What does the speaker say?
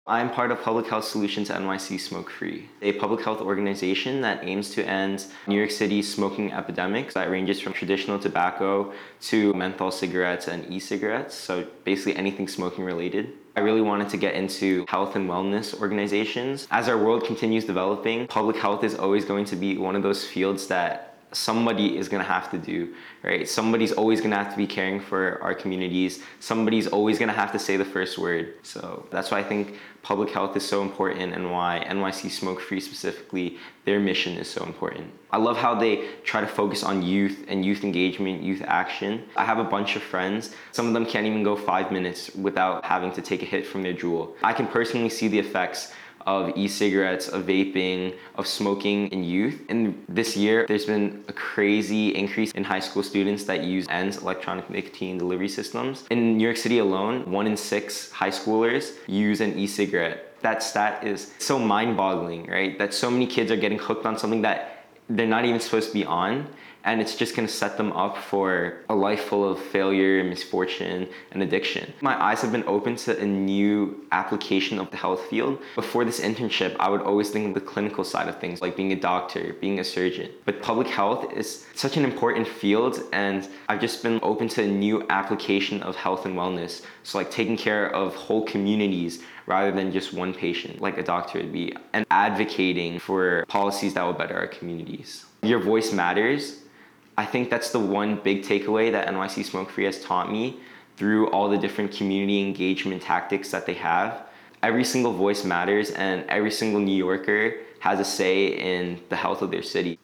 I'm part of Public Health Solutions NYC Smoke Free, a public health organization that aims to end New York City's smoking epidemic that ranges from traditional tobacco to menthol cigarettes and e-cigarettes, so basically anything smoking related. I really wanted to get into health and wellness organizations. As our world continues developing, public health is always going to be one of those fields that somebody is going to have to do, right? Somebody's always going to have to be caring for our communities. Somebody's always going to have to say the first word. So that's why I think public health is so important and why NYC Smoke Free specifically, their mission is so important. I love how they try to focus on youth and youth engagement, youth action. I have a bunch of friends. Some of them can't even go 5 minutes without having to take a hit from their Juul. I can personally see the effects of e-cigarettes, of vaping, of smoking in youth. And this year, there's been a crazy increase in high school students that use ENDS, electronic nicotine delivery systems. In New York City alone, 1 in 6 high schoolers use an e-cigarette. That stat is so mind-boggling, right? That so many kids are getting hooked on something that they're not even supposed to be on, and it's just gonna set them up for a life full of failure and misfortune and addiction. My eyes have been open to a new application of the health field. Before this internship, I would always think of the clinical side of things, like being a doctor, being a surgeon. But public health is such an important field, and I've just been open to a new application of health and wellness. So like taking care of whole communities rather than just one patient, like a doctor would be, and advocating for policies that will better our communities. Your voice matters. I think that's the one big takeaway that NYC Smoke Free has taught me through all the different community engagement tactics that they have. Every single voice matters, and every single New Yorker has a say in the health of their city.